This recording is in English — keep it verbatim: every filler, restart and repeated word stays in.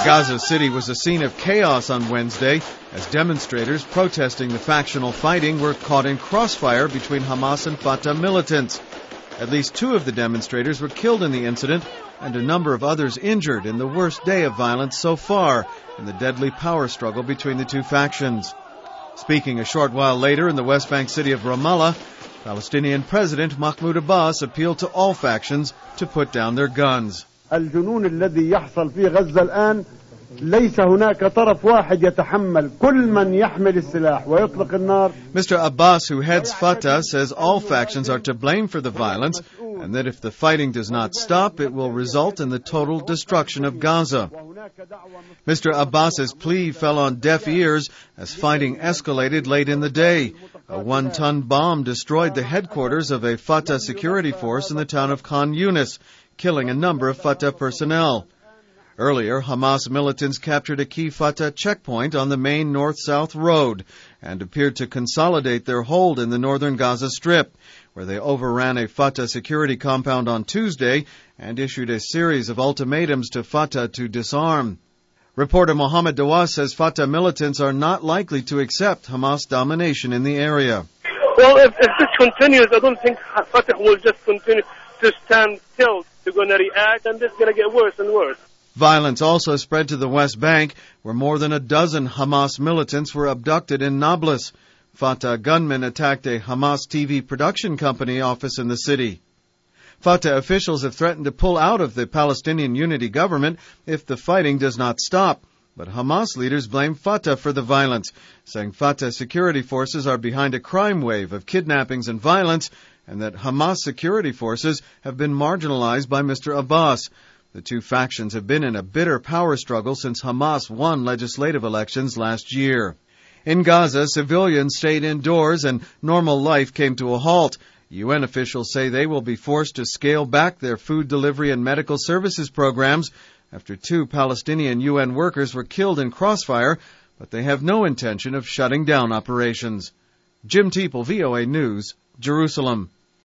Gaza City was a scene of chaos on Wednesday as demonstrators protesting the factional fighting were caught in crossfire between Hamas and Fatah militants. At least two of the demonstrators were killed in the incident and a number of others injured in the worst day of violence so far in the deadly power struggle between the two factions. Speaking a short while later in the West Bank city of Ramallah, Palestinian President Mahmoud Abbas appealed to all factions to put down their guns. الجنون الذي يحصل في غزة الآن ليس هناك طرف واحد يتحمل كل من يحمل السلاح ويطلق النار. Mister Abbas, who heads Fatah, says all factions are to blame for the violence and that if the fighting does not stop, it will result in the total destruction of Gaza. Mister Abbas's plea fell on deaf ears as fighting escalated late in the day. A one-ton bomb destroyed the headquarters of a Fatah security force in the town of Khan Yunis, killing a number of Fatah personnel. Earlier, Hamas militants captured a key Fatah checkpoint on the main north-south road and appeared to consolidate their hold in the northern Gaza Strip, where they overran a Fatah security compound on Tuesday and issued a series of ultimatums to Fatah to disarm. Reporter Mohammed Dawas says Fatah militants are not likely to accept Hamas domination in the area. Well, if, if this continues, I don't think Fatah will just continue to stand still. They're going to react, and it's going to get worse and worse. Violence also spread to the West Bank, where more than a dozen Hamas militants were abducted in Nablus. Fatah gunmen attacked a Hamas T V production company office in the city. Fatah officials have threatened to pull out of the Palestinian Unity government if the fighting does not stop. But Hamas leaders blame Fatah for the violence, saying Fatah security forces are behind a crime wave of kidnappings and violence, and that Hamas security forces have been marginalized by Mister Abbas. The two factions have been in a bitter power struggle since Hamas won legislative elections last year. In Gaza, civilians stayed indoors and normal life came to a halt. U N officials say they will be forced to scale back their food delivery and medical services programs after two Palestinian U N workers were killed in crossfire, but they have no intention of shutting down operations. Jim Teeple, V O A News, Jerusalem.